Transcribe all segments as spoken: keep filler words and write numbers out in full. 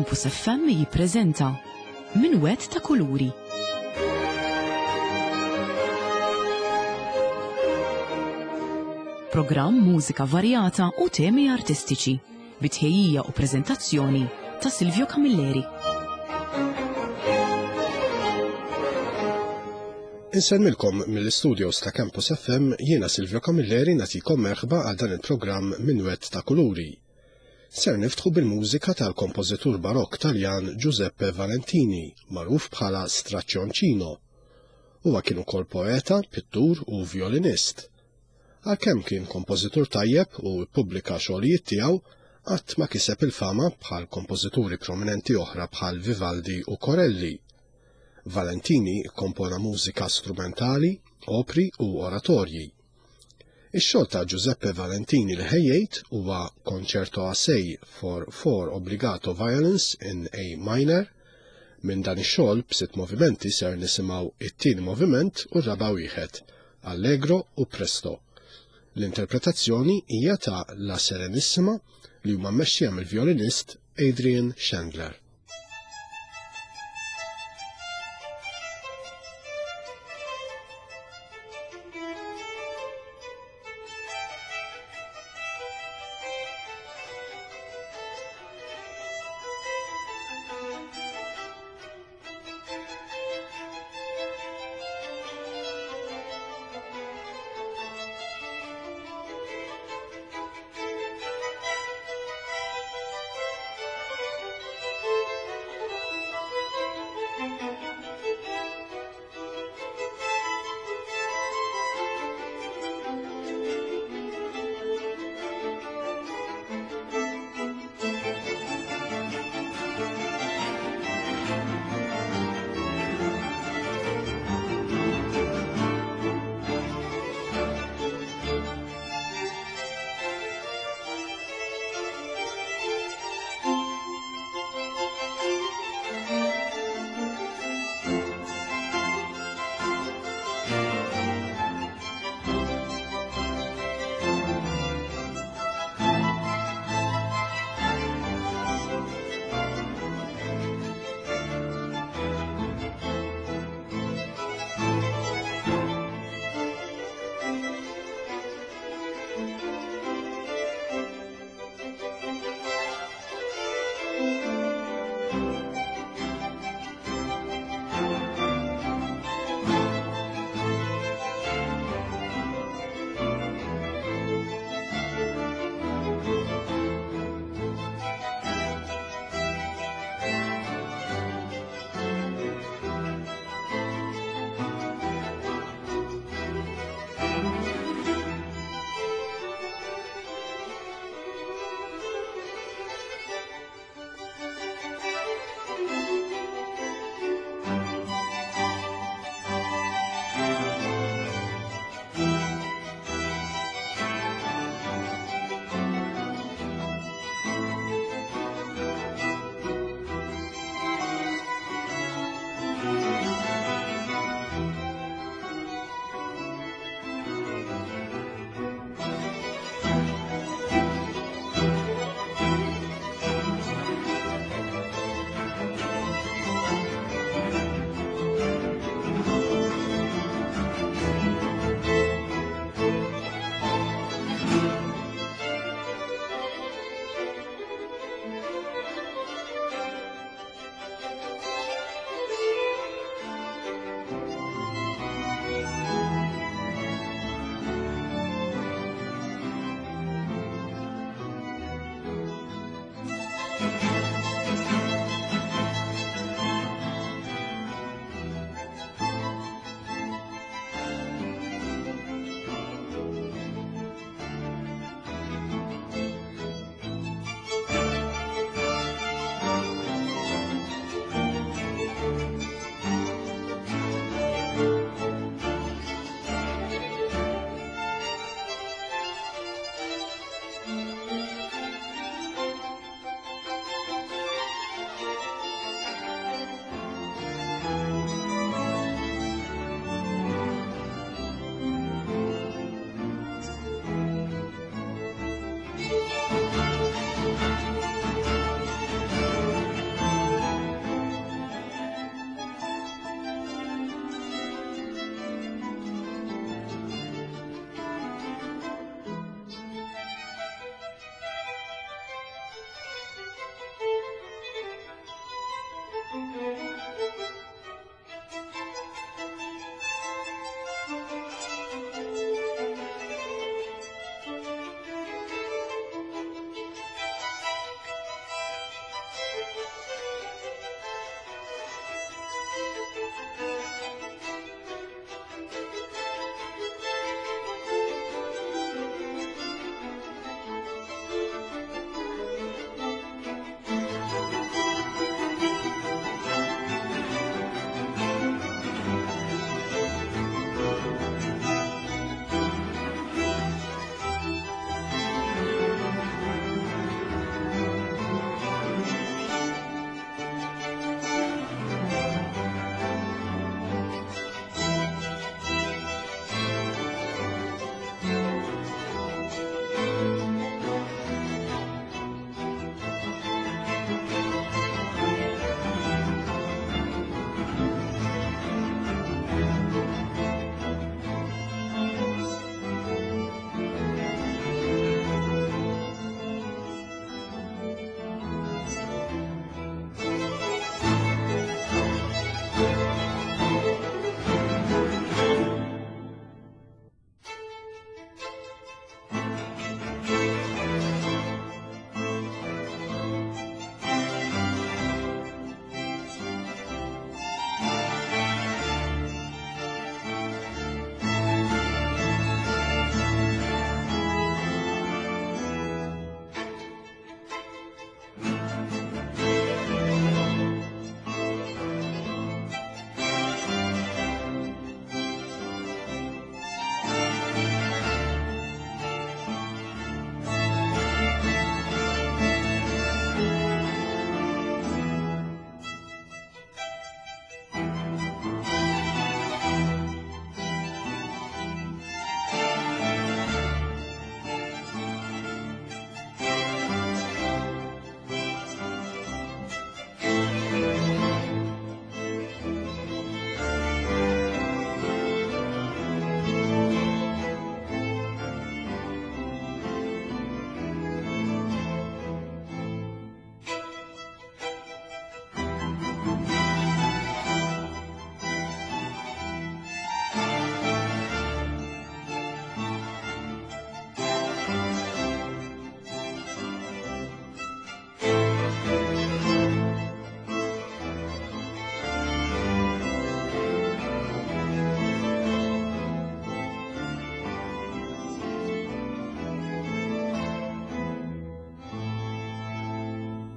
Campus F M jippreżenta Minwett ta' Kuluri. Programm mużika varjata u temi artistiċi, bitħejjija u preżentazzjoni ta' Silvio Camilleri. Insemmilkom mill-studios ta' Campus F M jiena Silvio Camilleri nagħtikom merħba għal dan il-programm Minwett ta' Kuluri. Ser niftħu bil-mużika tal-kompożitur barokk Taljan Giuseppe Valentini, magħruf bħala Straccioncino. Huwa kien ukoll poeta, pittur u violinist. Għalkemm kien kompożitur tajjeb u ppubblika xogħlijiet tiegħu, qatt ma kiseb il-fama bħal kompożituri prominenti oħra bħal Vivaldi u Corelli. Valentini kompona mużika strumentali, opri u oratorji. Ix-xogħol ta' Giuseppe Valentini li ħejjejt huwa Concerto Assai for Four Obbligato Violins in A minor. Minn dan ix-xogħol b'sitt movimenti ser nisimgħu it-tieni moviment u r-raba' wieħed, Allegro u Presto. L-interpretazzjoni hija ta' La Serenissima li huma mmexxija mill-violinist Adrian Chandler.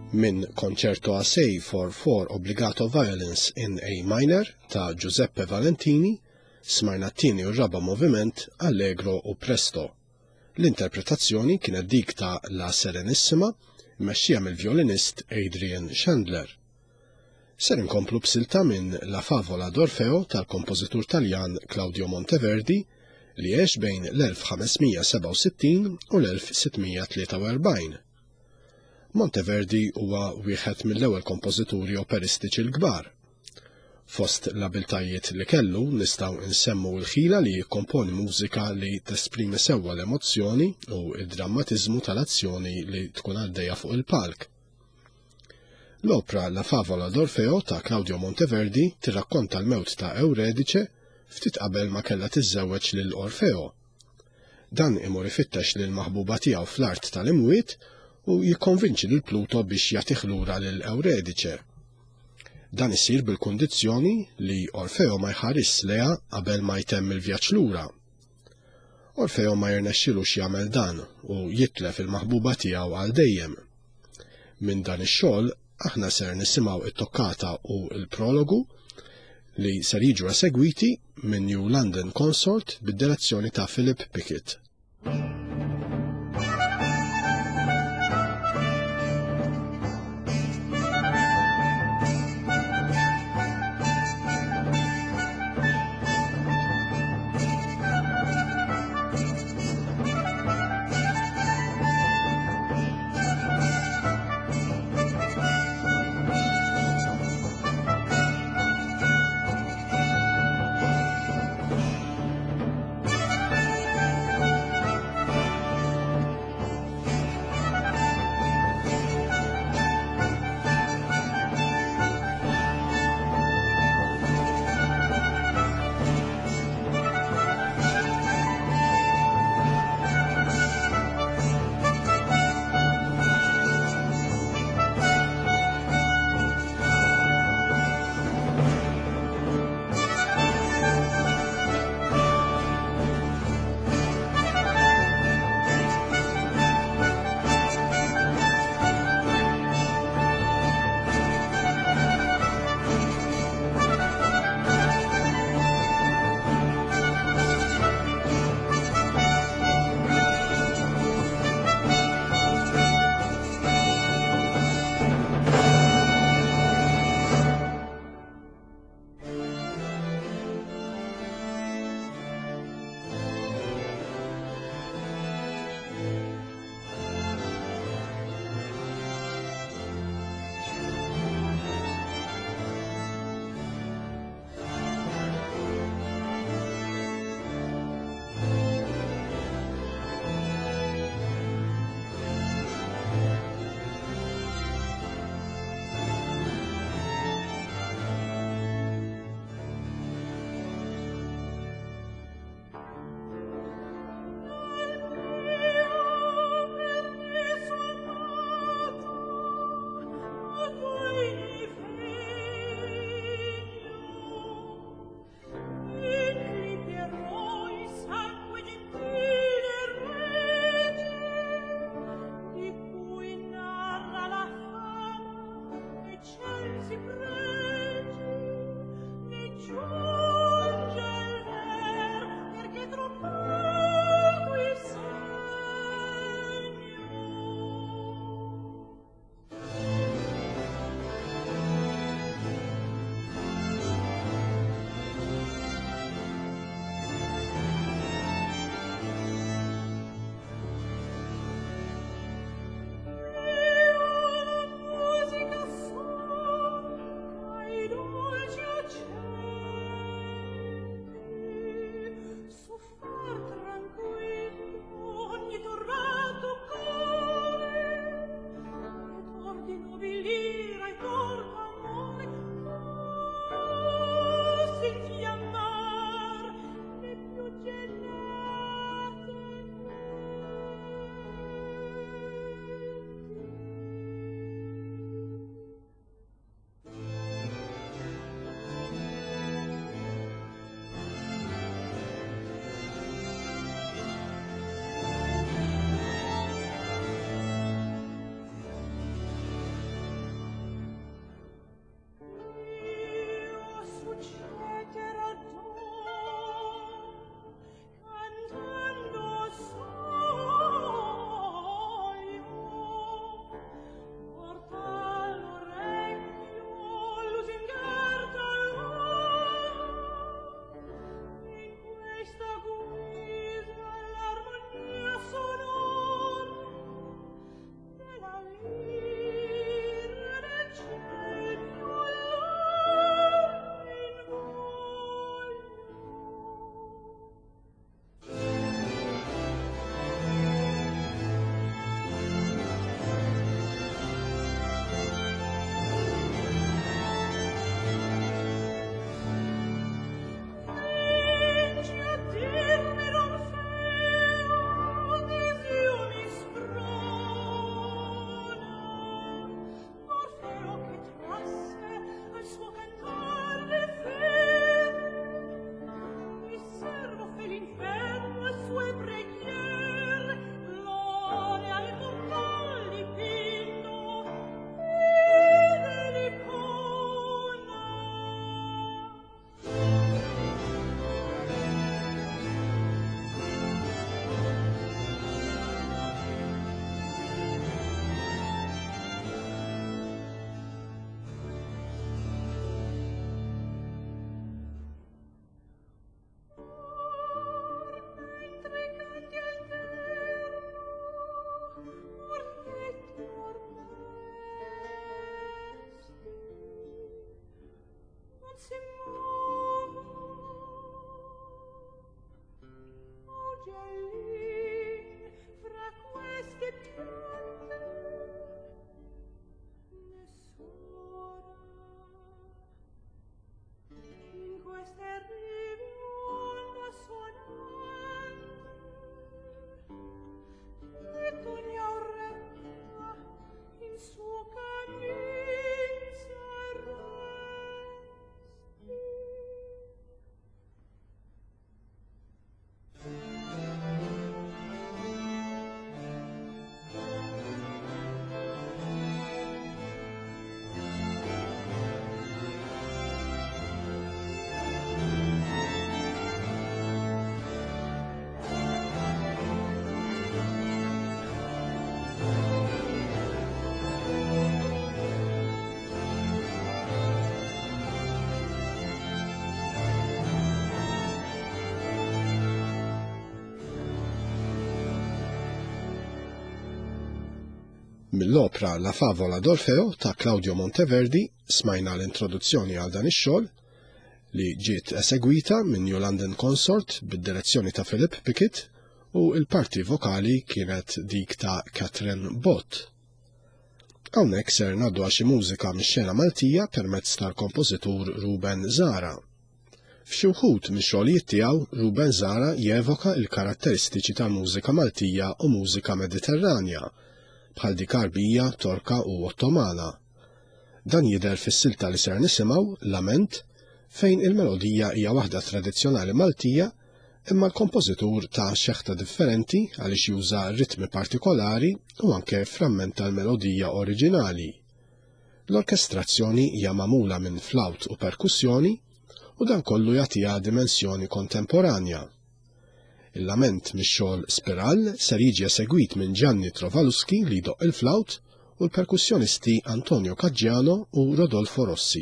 minn Concerto Assai for Four Obbligato Violins in A Minor ta' Giuseppe Valentini, smajna t-tieni u raba moviment Allegro u Presto. L-interpretazzjoni kienet dik ta' La Serenissima, mmexxija mill-violinist Adrian Chandler. Ser inkomplu b'silta minn La Favola d'Orfeo tal-kompożitur Taljan Claudio Monteverdi li għex bejn l-elf ħamesmija seba' u sittin u l-elf sittmija tlieta u erbgħin. Monteverdi huwa wieħed mill-ewwel kompożituri operistiċi l-kbar. Fost l-abiltajiet li kellu nistgħu nsemmu l-ħila li jikkomponi mużika li tesprimi sewwa l-emozzjoni u d-drammatiżmu tal-azzjoni li tkun għaddejja fuq il-palk. L-opra La Favola d'Orfeo ta' Claudio Monteverdi tirrakkonta l-mewt ta' Euridice ftit qabel ma kellha tiżżewweġ lil Orfeo. Dan imur ifittex lil maħbuba tiegħu fl-art tal-imwiet u jikkonvinċi lil Pluto biex jagħtih lura lil Euridice. Dan isir bil-kundizzjoni li Orfeo ma jħares leha qabel ma jtemm il-vjaġġ lura. Orfeo ma jirnexxilux jagħmel dan u jitlef il-maħbuba tiegħu għal dejjem. Minn dan ix-xogħol aħna ser nisimgħu it-tokkata u l-prologu li ser jiġu esegwiti minn New London Consort bid-direzzjoni ta' Philip Pickett. Mill-opra La Favola d'Orfeo ta' Claudio Monteverdi smajna l-introduzzjoni għal dan ix-xogħol li ġiet esegwita minn New London Consort bid-direzzjoni ta' Philip Pickett u l-parti vokali kienet dik ta' Catherine Bott. Hawnhekk ser ngħaddu għal xi mużika mix-xena Maltija permezz tal-kompożitur Ruben Zara. F'xi wħud mix-xogħlijiet tiegħu Ruben Zara jevoka l-karatteristiċi tal-mużika Maltija u mużika Mediterranja, bħal dik Arbija, Torka u Ottomana. Dan jidher fis-silta li ser nisimgħu Lament, fejn il-melodija hija waħda tradizzjonali Maltija, imma l-kompożitur ta' xeħta differenti għaliex juża ritmi partikolari u anke framment tal-melodija oriġinali. L-orkestrazzjoni hija magħmula minn flaut u perkussjoni u dan kollu jagħtiha dimensjoni kontemporanja. Il-lament mix-xogħol Spiral ser jiġi esegwit minn Gianni Trovaluski li jdoqq il-flaut u l-perkussjonisti Antonio Caggiano u Rodolfo Rossi.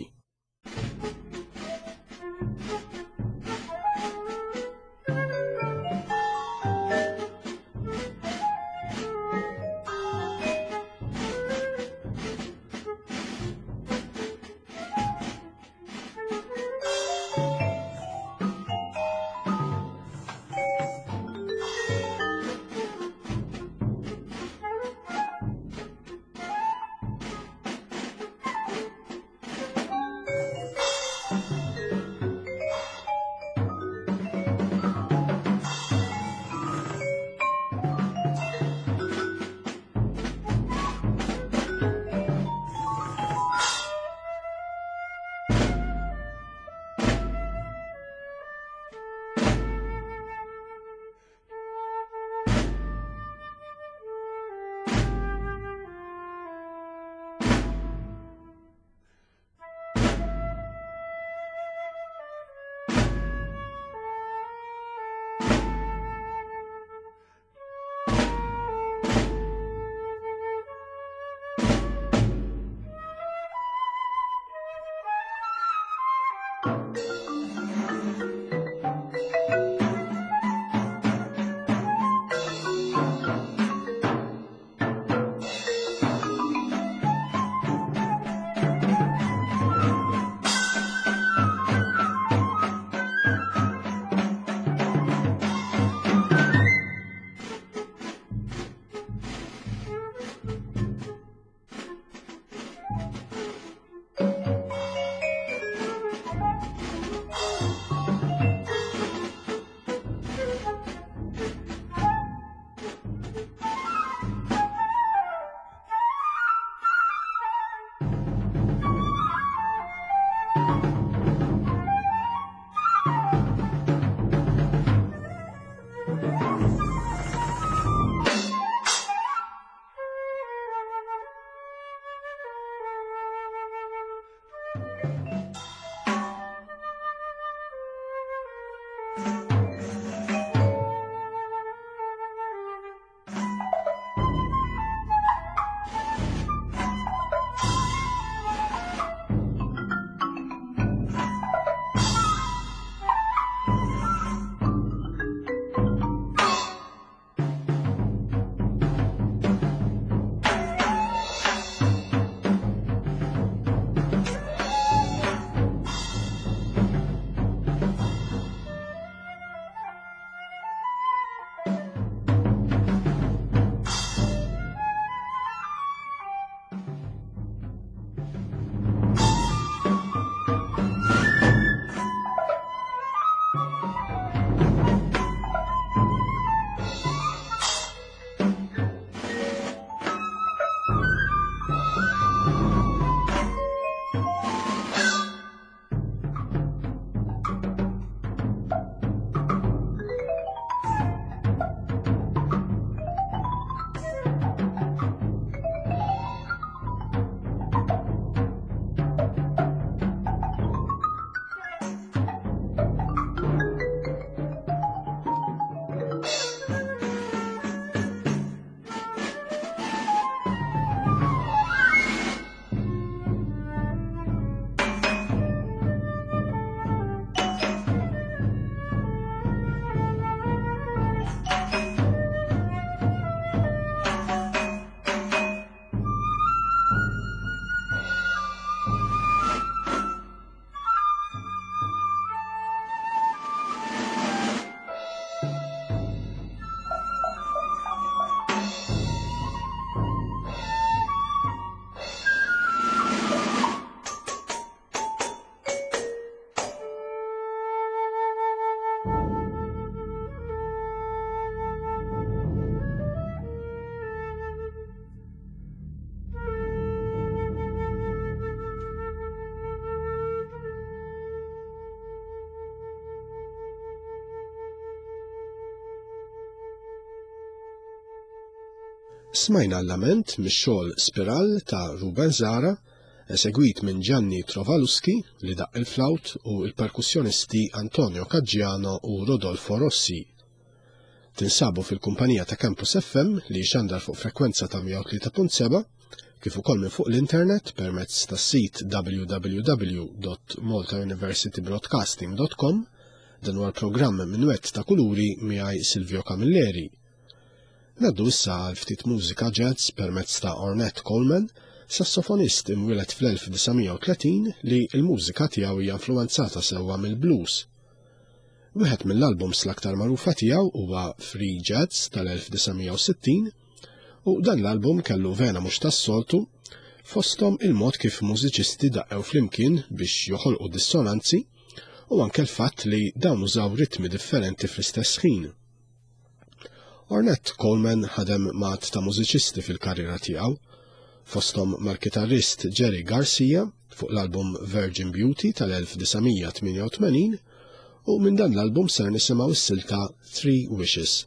Smajna l-lament mix-xogħol Spiral ta' Ruben Zara, esegwit minn Gianni Trovaluski li daq il-flawt u il-perkussjonisti Antonio Caggiano u Rodolfo Rossi. Tinsabu fil-kumpanija ta' Campus F M li xandar fuq frekwenza ta' mija u tlieta punt seba' kif ukoll minn fuq l-internet permezz tas-sit w w w dot malta university broadcasting dot com dan huwa l-programm Minuett ta' Kuluri miegħi Silvio Camilleri. Naddu issa għal ftit mużika jazz permezz ta' Ornette Coleman, sassofonist imwieled fl-elf tisa' u tletin li l-mużika tiegħu hija influenzata sewwa mill-blues. Wieħed mill-albums l-aktar magħrufa tiegħu huwa Free Jazz tal-elf tisa' u sittin u dan l-album kellu vena mhux tas-soltu fosthom il-mod kif mużiċisti daqqew flimkien biex joħolqu dissonanzi u anke l-fatt li dawn użaw ritmi differenti fl-istess ħin. Ornette Coleman ħadem mat ta' mużiċisti fil-karriera tiegħu, fosthom mal-kitarrist Jerry Garcia fuq l-album Virgin Beauty tal-elf tisa' tminja u tmenin u minn dan l-album ser nisimgħu s-silta Three Wishes.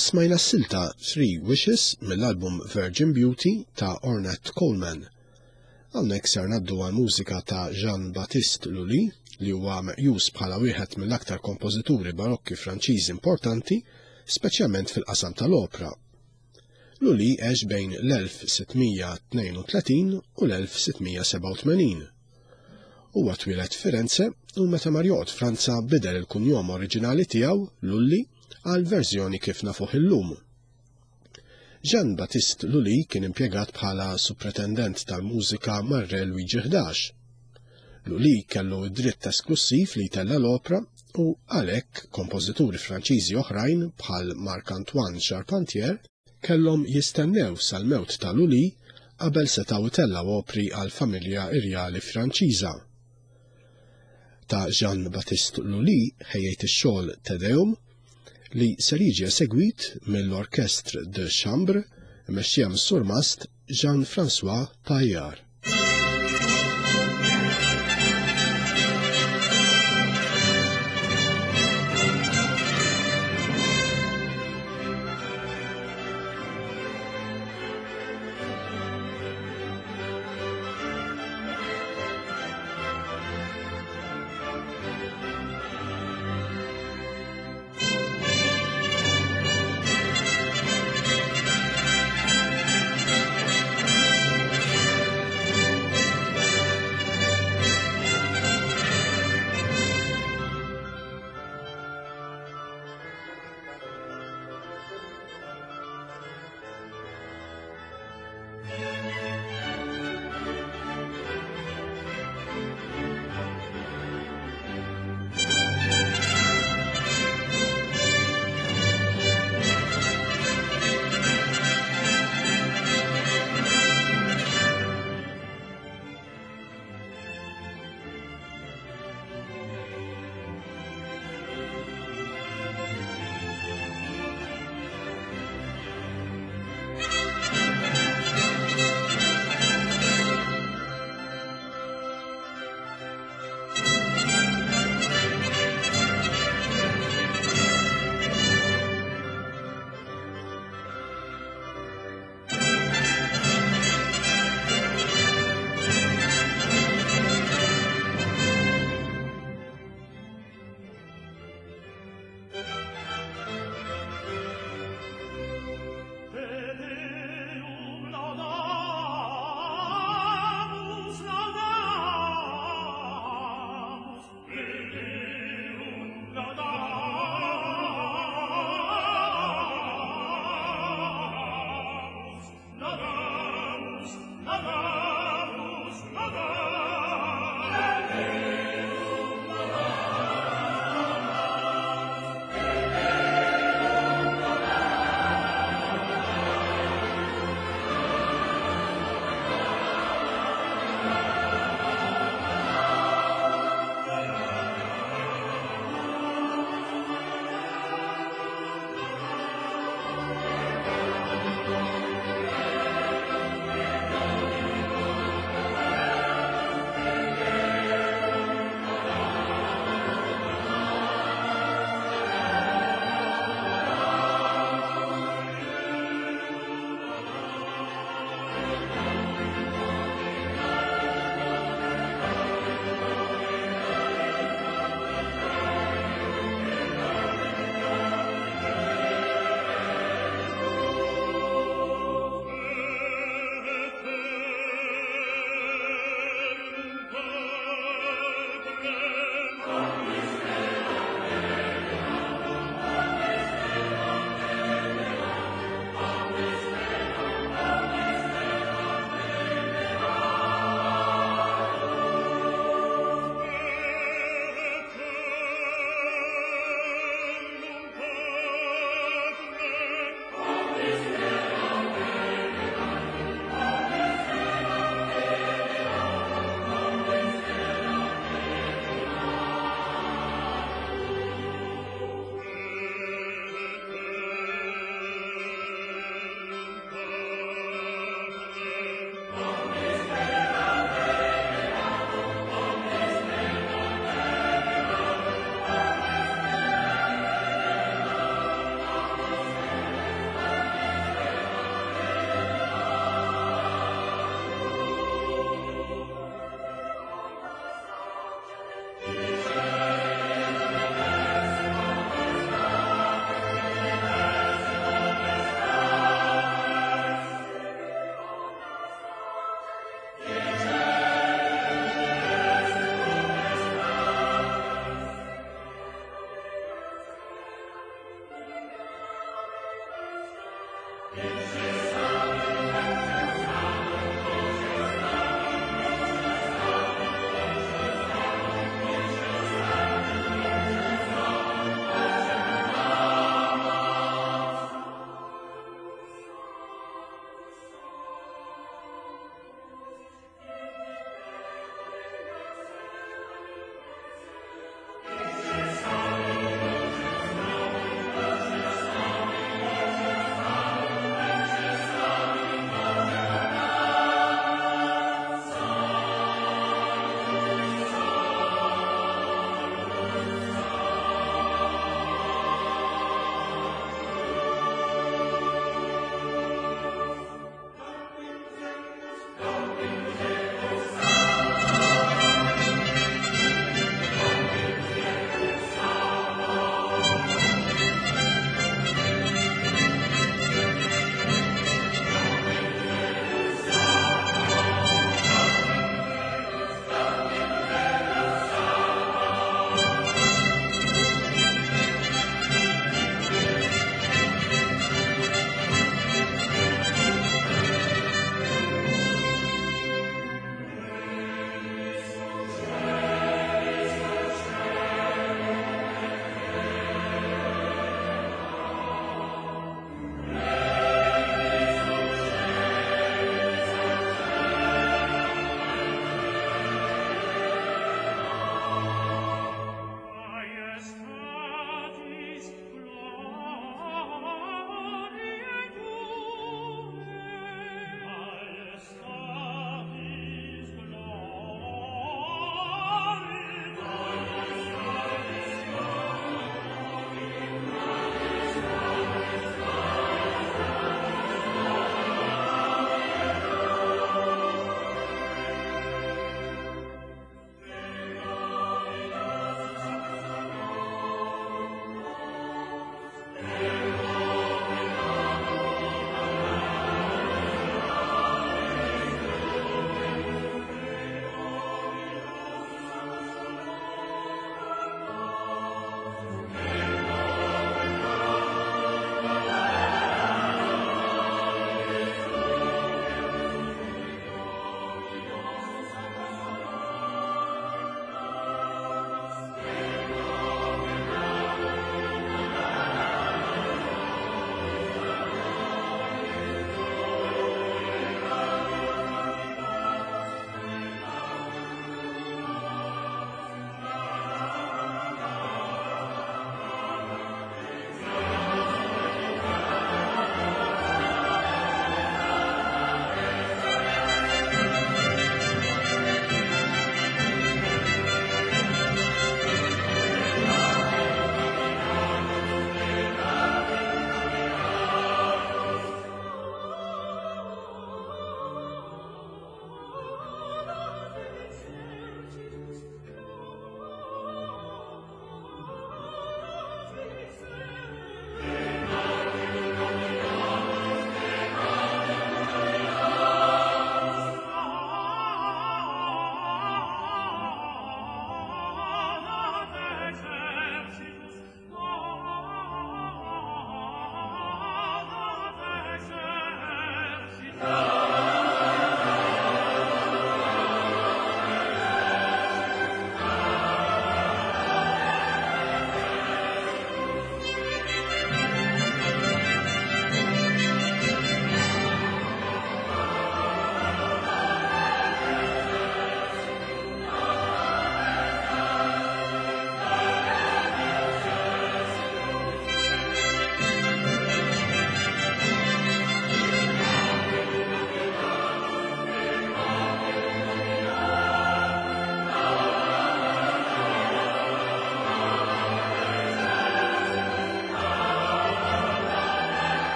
smajna s-silta Three Wishes mill-album Virgin Beauty ta' Ornette Coleman. Hawnhekk ser ngħaddu għal mużika ta' Jean-Baptiste Lully li huwa meqjus bħala wieħed mill-aktar kompożituri barokki Franċiżi importanti, speċjalment fil-qasam tal-opra. Lully għex bejn l-elf sittmija tnejn u tletin u l-elf sittmija seba' u tmenin. Huwa twieled Firenze u meta mar joqgħod Franza bidel il-kunjom oriġinali tiegħu Lully għal verżjoni kif nafuh illum. Jean-Baptiste Lully kien impjegat bħala supretendent tal-mużika mar-Re Luigi ħdax. Lully kellu dritt esklusiv li jtella l-opra u għalhekk kompożituri Franċiżi oħrajn bħal Marc-Antoine Charpentier kellhom jistennew sal-mewt ta' Lully qabel setgħu itellaw opri għal familja irjali Franċiża. Ta' Jean-Baptiste Lully ħejjejt ix-xogħol Te Deum li ser jiġi esegwit mill-Orchestre de Chambre imexxija mis-surmast Jean-François Paillard.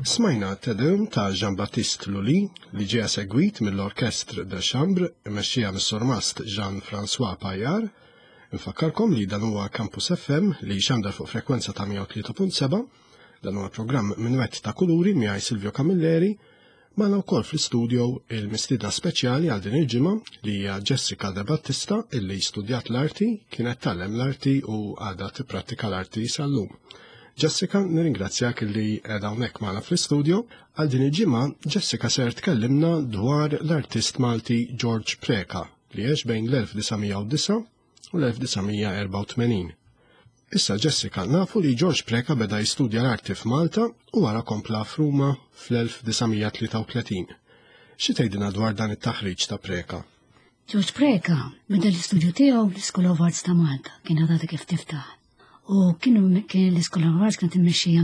Smajna tedem ta' Jean-Baptiste Lully li ġeja segwit mill-Orkestr de Chambre imexxija mis-Sormast Jean-François Pajar. Infakkarkom li dan huwa Campus F M li xandar fuq frekwenza ta' mija u tlieta punt seba'. Dan huwa programm Minuett ta' Kuluri miegħi Silvio Camilleri. Magħna wkoll fl-istudio il-mistiedna speċjali għal din il-ġimgħa li hija Jessica De Battista illi studjat l-arti, kienet tallem l-arti u għadha tipprattika l-arti sal-lum. Jessica, nirringrazzjak li qiegħda hawnhekk magħna fl-istudio. Għal din il-ġimgħa Jessica ser tkellimna dwar l-artist Malti George Preka li għex bejn l-elf tisa' u disa' u l-elf tisa' erba' u tmenin. Issa Jessica, nafu li George Preka beda jistudja l-arti f'Malta u wara kompla f'Ruma fl-elf tisa' tlieta u tletin. Xi tgħidilna dwar dan it-taħriġ ta' Preka? George Preka beda l-istudju tiegħu l-School of Arts ta' Malta, kien għadha kif tiftaħ. U kienu kien l-School of Arts kienet immexxija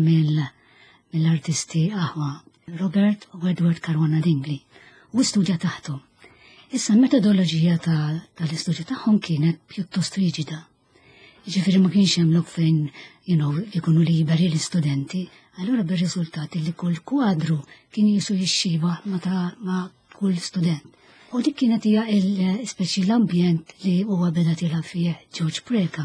mill-artisti aħwa Robert u Edward Caruana Dingley u studja taħtu. Issa metodoloġija tal-istudju tagħhom kienet pjuttost riġida. Ġifieri ma kienx hemm lok fejn you know, ikunu liberi l-istudenti, allura bir-riżultati li kull kwadru kien jisu jixxiva ma' kull student. U dik kienet hija l-speċi l-ambjent li huwa beda tilha fih George Preka.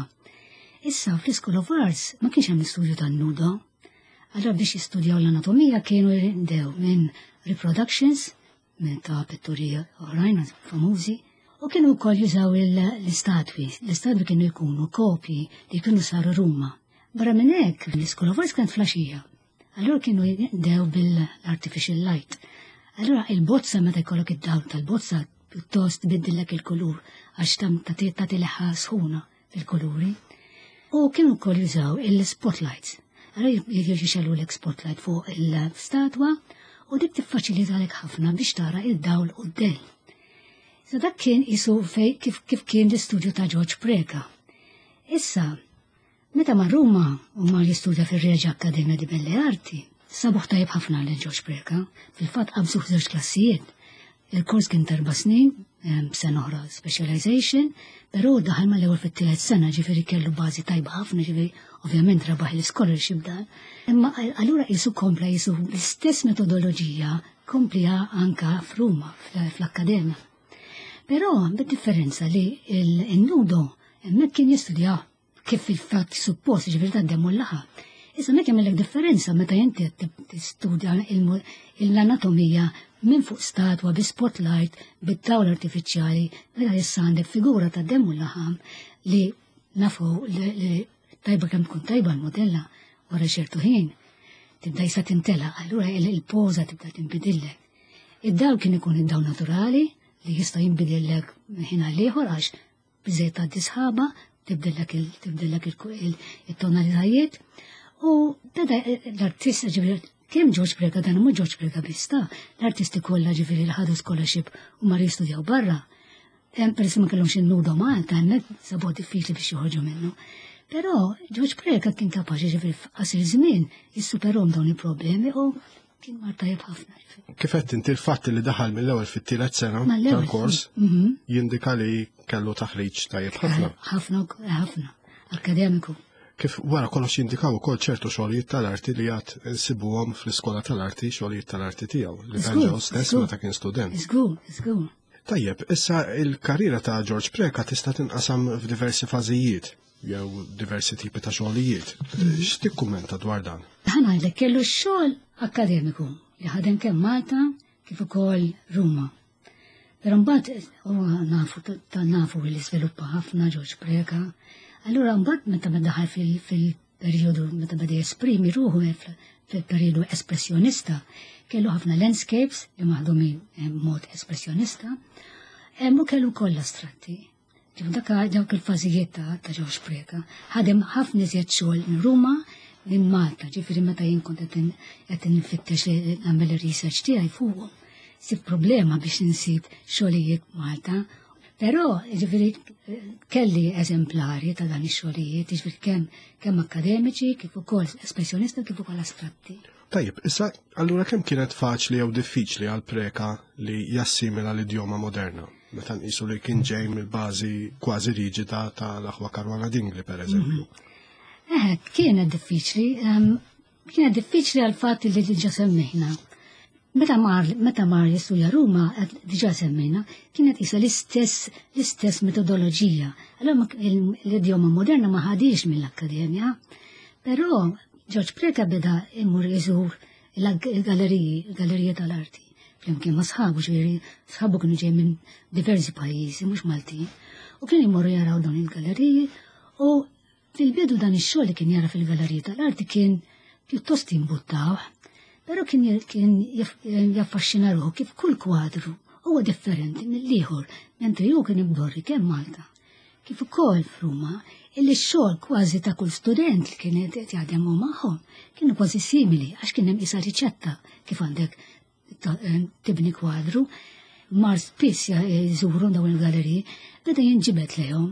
Issa fl-School of Arts ma kienx hemm l-istudju tan-nudo. Allura biex jistudjaw l-anatomija kienu jindew minn reproductions, minn ta' pitturija oħrajn famużi, u kienu wkoll jużaw l-istatwi. L-istatwi kienu jkunu kopji li kienu saru Ruma. Barra minn hekk l-School of Arts kienet flaxija. Allura kienu jindew bil-artificial light. Allura il-bozza meta jkollok id-dawl tal-bozza pjuttost tbiddillek il-kulur għax tam tagħti leħħa sħuna fil-kuluri. U kienu wkoll jużaw il-spotlights. Allura jixxellu l-spotlight fuq il-statwa u dik tiffaċilitalek ħafna biex tara il-dawl u d-del. Issa dak kien isu fej kif, kif kien l-istudju ta' George Preka. Issa, meta ma' Ruma u ma' jistudja fil-Reġa Akkademja di Belle Arti, sabuħ tajib ħafna l George Preka, fil-fatt qabżuh żewġ klassijiet. Il-kors kien terba' snin, b'sena oħra specialization, però daħal ma l-ewwel fit-tielet sena ġifieri kellu bażi tajba ħafna ġifieri ovvjament rabaħ l-scholarship dan. Imma allura qisu kompla qisu l-istess metodoloġija kompliha anka f'Ruma fl-Akkademja. Però bid-differenza li l-nudo hemmhekk kien jistudja kif il-fatt suppost ġifieri tgħaddem l-laħa. Issa mek jagħmellek differenza meta inti tistudja l-anatomija minn fuq statwa bi spotlight bid-dawl artifiċjali meta issa għandek figura ta' demmu l-laħam li nafu li tajba kemm tkun tajba l-modella wara ċertu ħin tibda jista' tintela, allura il-poża tibda tinbidillek. Id-dawl kien ikun id-dawl naturali li jista' jinbidillek ħin għal ieħor għax biżejjed tgħaddi sħaba tibdillek il-tonalitajiet u beda l-artista ġifieri kemm George Preka dan mhu George Preka biss ta' l-artisti kollha ġifieri li ħadu scholarship u mar jistudjaw barra. Hemm peress ma kellhomx innudo Malta hemmhekk sabu diffiċli biex joħorġu minnu. Però George Preka kien kapaċi ġifieri f'qasir żmien jissuperhom dawn il-problemi u kien mar tajjeb ħafna. Kif qed inti l-fatt li daħal mill-ewwel fit-tielet sena tal-kors jindika li kellu taħriġ tajjeb ħafna. Ħafna ħafna akademiku. Kif wara kollox jindikaw ukoll ċertu xogħlijiet tal-arti li għad insibuhom fl-iskola tal-arti xogħlijiet tal-arti tiegħu li kien stess meta kien student. Iżgur, iżgur. Tajjeb, issa il-karriera ta' George Preka tista' tinqasam f'diversi fażijiet jew diversi tipi ta' xogħlijiet. X'tikkummenta dwar dan? Ħanajdlek kellu x-xogħol akademiku li ħadem kemm Malta kif ukoll Ruma. Però mbagħad huwa nafu ta' nafu li sviluppa ħafna George Preka. Allura mbagħad meta daħal fil-perjodu meta beda jesprimi ruħu fil-perjodu espressjonista, kellu ħafna landscapes li maħdumin mod espressjonista, u kellu koll astratti. Ġifu dawk il-fażijiet ta' George Preka, ħadem ħafna iżjed xogħol minn Ruma minn Malta, ġifieri meta jien kont qed nfittex li nagħmel ir-research tiegħi fuqhom. Sib problema biex insib xogħlijiet Malta. Però ġifieri kelli eżemplari ta' dan ix-xogħlijiet, ġifieri kemm kemm akademiċi kif ukoll espressjonisti kif ukoll astratti. Tajjeb, issa allura kemm kienet faċli jew diffiċli għal Preka li jassimila l-idjoma moderna? Meta nqisu li kien ġej mill-bażi kważi riġida ta' l-aħwa Caruana Dingley pereżempju. Eh, kienet diffiċli. kienet diffiċli għal fatt li diġà semmejna. Meta mar meta mar jistudja Ruma diġà semmejna, kienet isa l-istess l-istess metodoloġija. Allora l-idjoma moderna ma ħadix mill-akkademja, però George Preka beda imur iżur il-galleriji, il-gallerija tal-arti. Flimkien ma sħabu ġviri, sħabu kienu ġej minn diversi pajjiżi, mhux Maltin, u kien imorru jaraw dawn il-galleriji, u fil-bidu dan ix-xogħol li kien jara fil-gallerija tal-arti kien pjuttost imbuttaw, però kien kien jaffaxxina ruħu kif kull kwadru huwa differenti mill-ieħor, mentri hu kien imdorri kemm Malta. Kif ukoll f'Ruma, illi x-xogħol kważi ta' kull student li kien qed jaħdmu magħhom kienu kważi simili għax kien hemm isa riċetta kif għandek tibni kwadru, mar spiss jżuru dawn il-galleriji, beda jinġibet lejhom.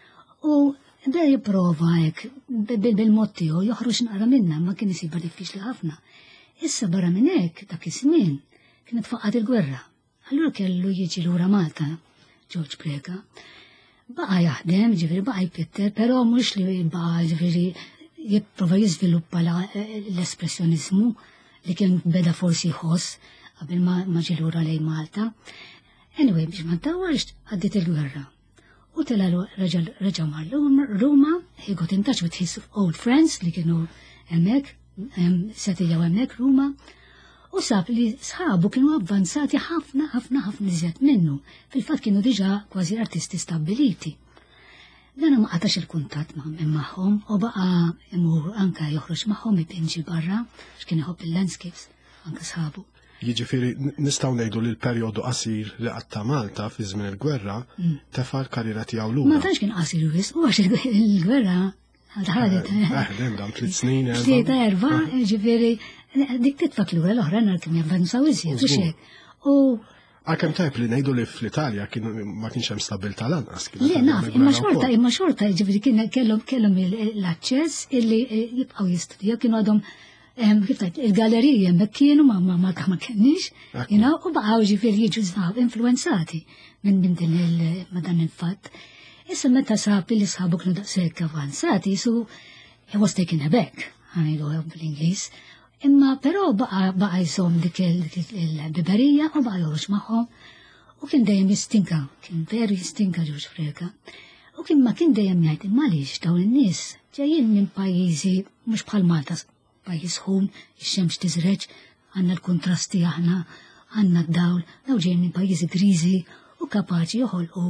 U beda jipprova hekk bil-mod tiegħu joħroġ naqra minnha ma kien isibha diffiċli ħafna. Issa barra minn hekk dak iż-żmien kienet faqgħet il-gwerra. Allura kellu jiġi lura Malta, George Preka. Baqa jaħdem, ġifieri baqa jpitter, però mhux li baqa ġifieri jipprova jiżviluppa l-espressjonizmu li kien beda forsi jħoss qabel ma ġie lura lejn Malta. Anyway, biex ma ntawwarx għaddiet il-gwerra. U tela reġa' mar Ruma, he got in touch with his old friends li kienu hemmhekk, settiljaw hemmhekk Ruma, u sab li sħabu kienu avvanzati ħafna ħafna ħafna iżjed minnu. Fil-fatt kienu diġà kważi artisti stabbiliti. Dan ma qatax il-kuntatt magħhom u baqa' imur anke joħroġ magħhom ipinġi barra x'kien iħobb il-landscapes anke sħabu. Jiġifieri nistgħu ngħidu li l-perjodu qasir li qatta Malta fi żmien il-gwerra tefa' l-karriera tiegħu lura. Ma tantx kien qasir wisq u għax il-gwerra ħadet. Eħdem dan tliet snin. Tlieta erba', ġifieri dik titfak lura l-oħra nhar kien javvanzaw iżjed u x'hekk. U għalkemm tajb li ngħidu li fl-Italja kien ma kienx hemm stabilta lanqas. Le naf, imma xorta, imma xorta ġifieri kien kellhom kellhom l-aċċess illi jibqgħu jistudjaw kienu għadhom kif tajt il-galleriji hemmhekk kienu ma ma ma kenniex, u baqgħu ġifieri jiġu żgħar influenzati minn din ma dan il-fatt. Issa meta sab li sħabu kienu daqshekk avanzati, so he was taken aback, ħanejdu bl-Ingliż. Imma però baqa baqa jsom dik il-biberija u baqa joħroġ magħhom u kien dejjem jistinka, kien veru jistinka George Preka. U kien ma kien dejjem jgħid imma għaliex dawn in-nies ġejjin minn pajjiżi mhux bħal Malta, pajjiż ħun, ix-xemx tiżreġ, għandna l-kontrasti aħna, għandna d-dawl, daw ġejjin minn pajjiżi griżi u kapaċi joħolqu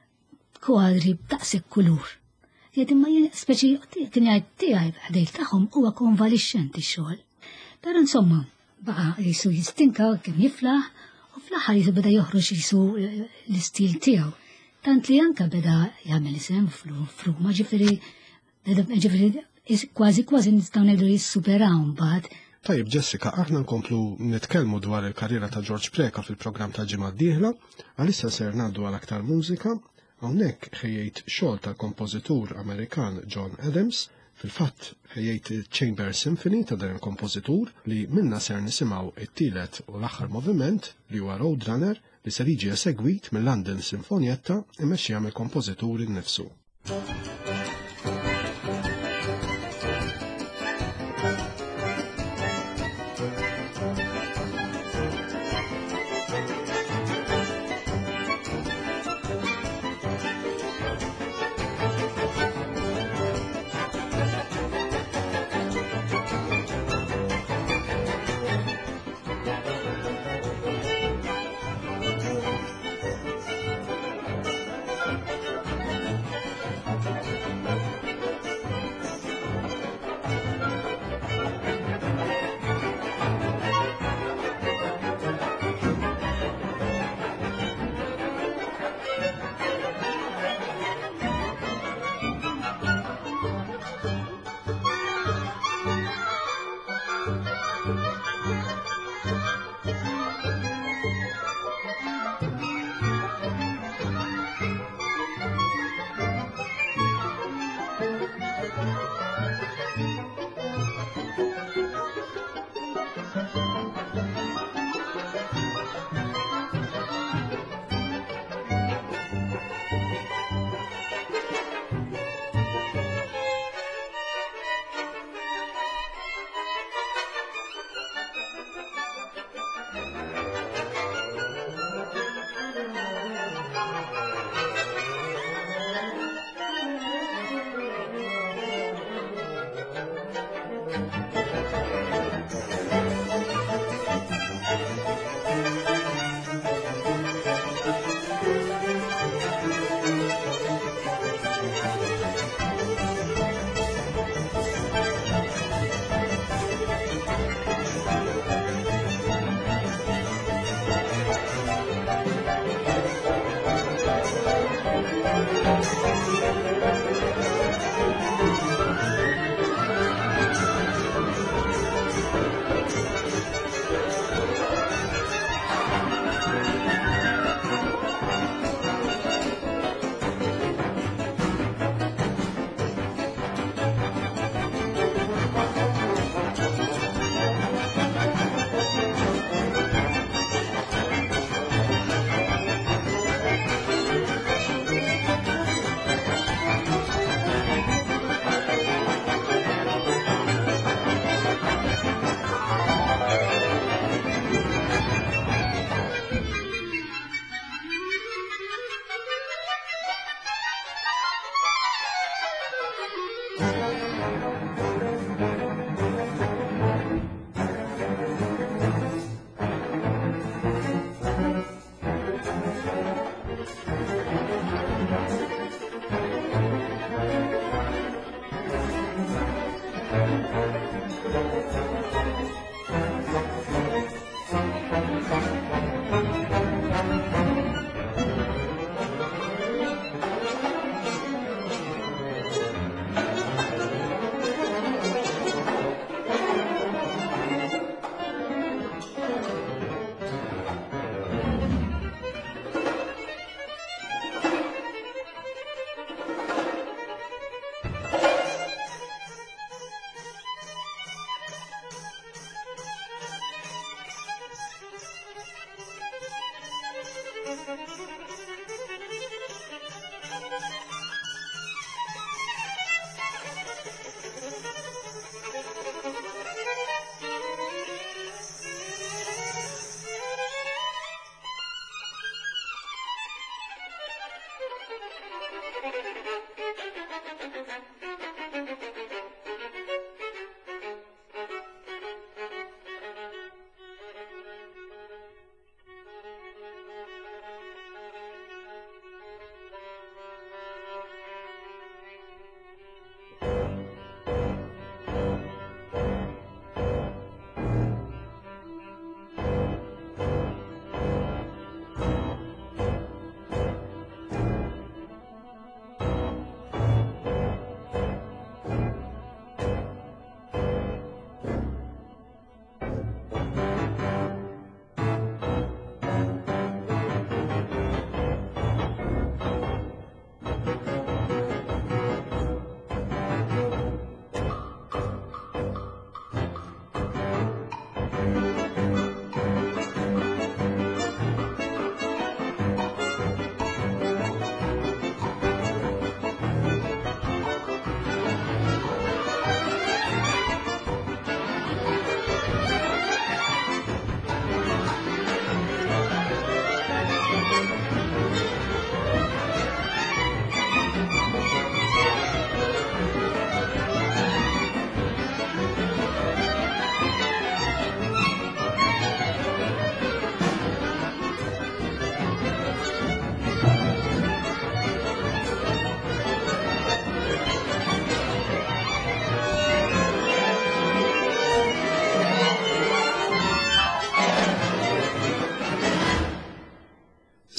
kwadri b'daqshekk kulur. Jgħid imma speċi kien jgħid tiegħi ħdejl tagħhom huwa konvalixxenti x-xogħol. Pero insomma, baqa jisu jistinka kemm jiflaħ u fl-aħħar jisu beda joħroġ jisu l-istil tiegħu. Tant li anka beda jagħmel isem f'Ruma, ġifieri ġifieri kważi kważi nistgħu ngħidu jissuperaw mbagħad. Tajjeb Jessica, aħna nkomplu nitkellmu dwar il-karriera ta' George Preka fil-programm ta' ġimgħa d-dieħla, għalissa ser ngħaddu għal aktar mużika, hawnhekk ħejjejt xogħol tal-kompożitur Amerikan John Adams. Fil-fatt ħejjejt il-Chamber Symphony ta' dan il-kompożitur li minna ser nisimgħu it-tielet u l-aħħar moviment li huwa Roadrunner li ser jiġi esegwit mill-London Sinfonietta imexxija mill-kompożitur innifsu.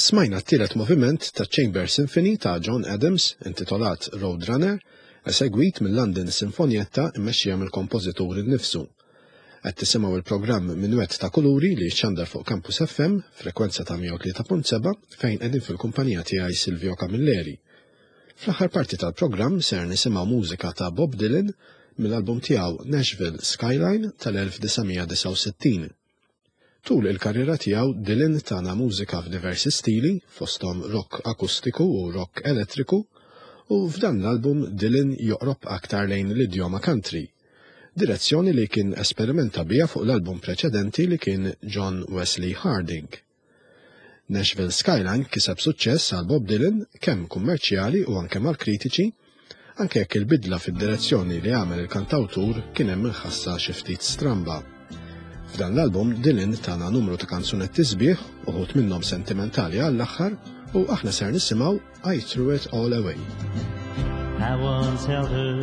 Smajna t-tielet moviment ta' Chamber Symphony ta' John Adams intitolat Roadrunner, esegwit mill-London Sinfonietta immexxija mill-kompożitur innifsu. Qed tisimgħu il-programm Minuett ta' Kuluri li xandar fuq Campus F M, frekwenza ta' mija u tlieta punt seba' fejn qegħdin fil-kumpanija tiegħi Silvio Camilleri. Fl-aħħar parti tal-programm ser nisimgħu mużika ta' Bob Dylan mill-album tiegħu Nashville Skyline tal-elf tisa' disa' u sittin. Tul il-karriera tiegħu Dylan tana mużika f'diversi stili, fosthom rock akustiku u rock elettriku, u f'dan l-album Dylan joqrob aktar lejn l-idjoma country, direzzjoni li kien esperimenta bija fuq l-album preċedenti li kien John Wesley Harding. Nashville Skyline kiseb suċċess għal Bob Dylan kemm kummerċjali u anke mal-kritiċi, anke jekk il-bidla fid-direzzjoni li għamel il-kantawtur kien hemm inħassa xi ftit stramba. F'dan l-album Dylan tana numru ta' kanzunetti sbieħ, uħud minnhom sentimentali għall-aħħar, u aħna ser nisimgħu I Threw It All Away. I once held her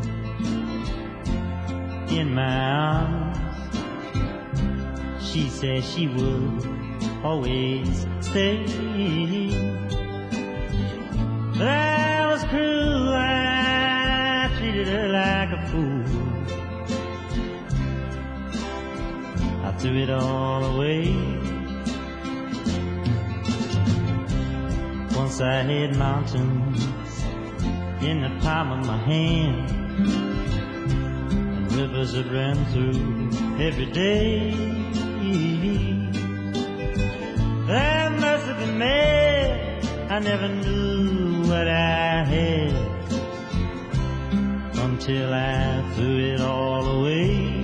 in my arms. She said she would always stay. But I was cruel, I treated her like a fool. I threw it all away. Once I had mountains in the palm of my hand, and rivers that ran through every day. I must have been mad, I never knew what I had until I threw it all away.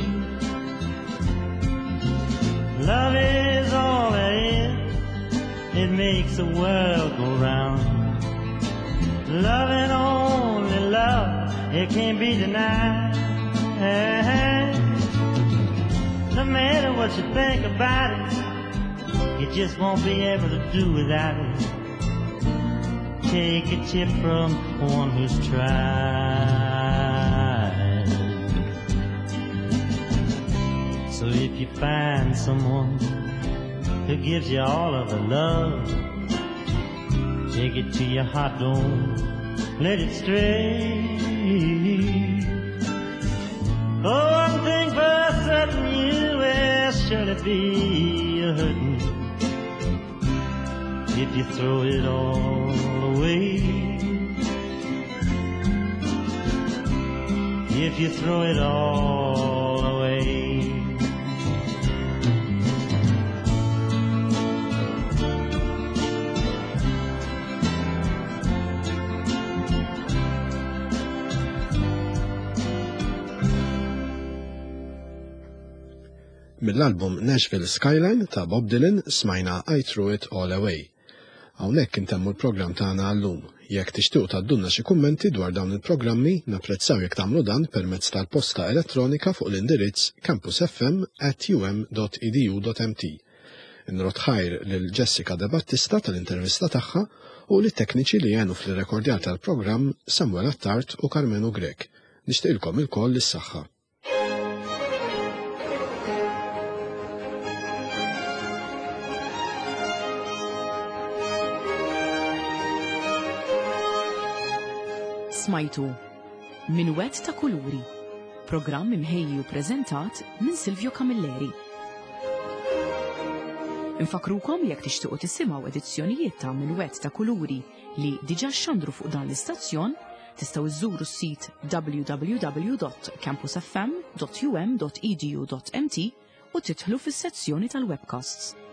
Love is all there is, it makes the world go round. Love and only love, it can't be denied. No matter what you think about it, you just won't be able to do without it. Take a tip from one who's tried. So if you find someone who gives you all of the love, take it to your heart, don't let it stray. Oh, one thing for certain, you will surely be a hurting if you throw it all away. If you throw it all away. Mill-album Nashville Skyline ta' Bob Dylan smajna I Threw It All Away. Hawnhekk intemmu l-programm tagħna għallum. Jekk tixtiequ tgħaddulna xi kummenti dwar dawn il-programmi, napprezzaw jekk tagħmlu dan permezz tal-posta elettronika fuq l-indirizz campusfm at u m dot e d u dot m t. Inrod ħajr lil Jessica De Battista tal-intervista tagħha u lit tekniċi li jgħenu fl-rekordjar tal-programm Samuel Attart u Carmenu Grek. Nixtieqilkom ilkoll lis-saħħa. Smajtu Minuett ta' Kuluri, programm imħejji u preżentat minn Silvio Camilleri. Infakrukom jekk tixtiequ tisimgħu edizzjonijiet ta' Minuett ta' Kuluri li diġà xandru fuq dan l-istazzjon, tistgħu iżżuru s-sit w w w dot campusfm dot u m dot e d u dot m t u tidħlu fis-sezzjoni tal-webcasts.